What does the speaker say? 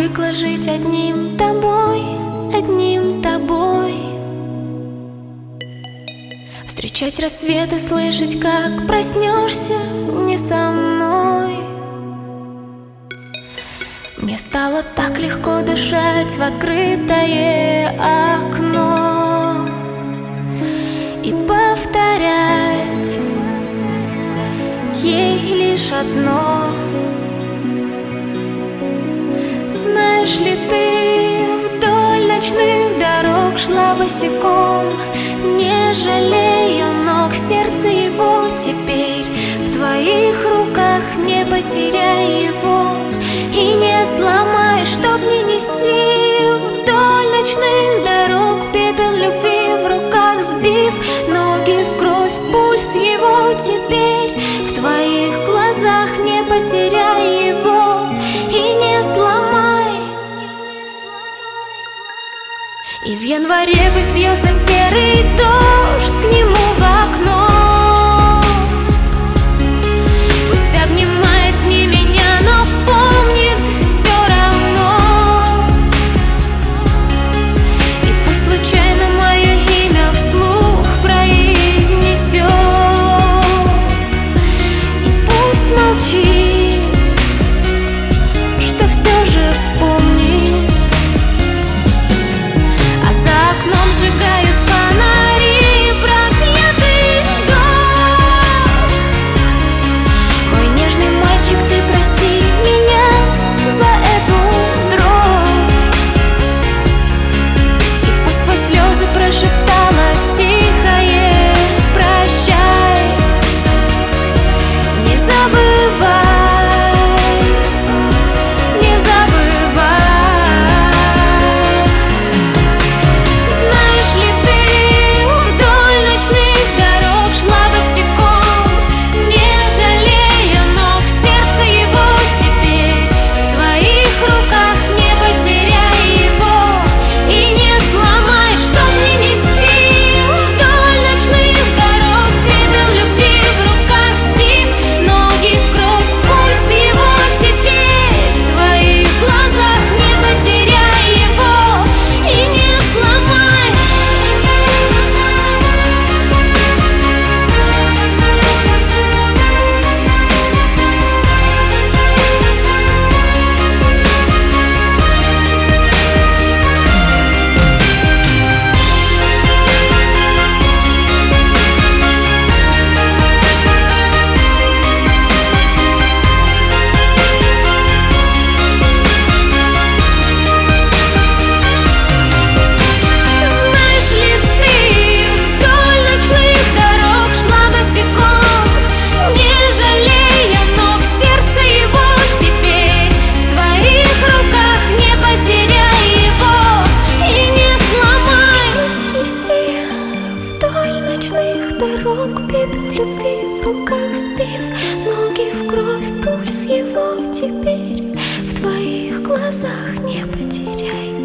привыкла жить одним тобой, одним тобой. Встречать рассветы, слышать, как проснешься не со мной. Мне стало так легко дышать в открытое окно и повторять ей лишь одно. Знаешь ли, ты вдоль ночных дорог шла босиком, не жалея ног, сердце его теперь в твоих руках. Не потеряй его и не сломай, чтоб не нести вдоль ночных дорог пепел любви в руках, сбив ноги в кровь, пульс его теперь в твоих глазах. Не потеряй его и не сломай. И в январе пусть бьется серый дождь к нему в окно, пусть обнимает не меня, но помнит все равно. И пусть случайно мое имя вслух произнесет, и пусть молчит, что все же помнит. Сжигают фонари, проклятый дождь. Мой нежный мальчик, ты прости меня за эту дрожь. И пусть сквозь слезы прошептала тихое прощай. Не забывай, не забывай. Дорог, пепел любви в руках, сбив ноги в кровь, пульс его теперь в твоих глазах. Не потеряй.